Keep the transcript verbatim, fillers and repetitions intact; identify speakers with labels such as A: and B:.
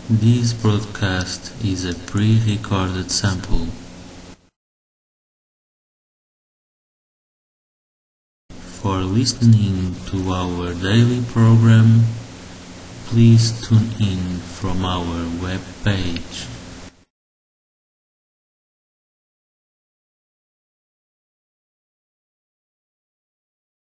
A: This broadcast is a pre-recorded sample. For listening to our daily program, please tune in from our web page.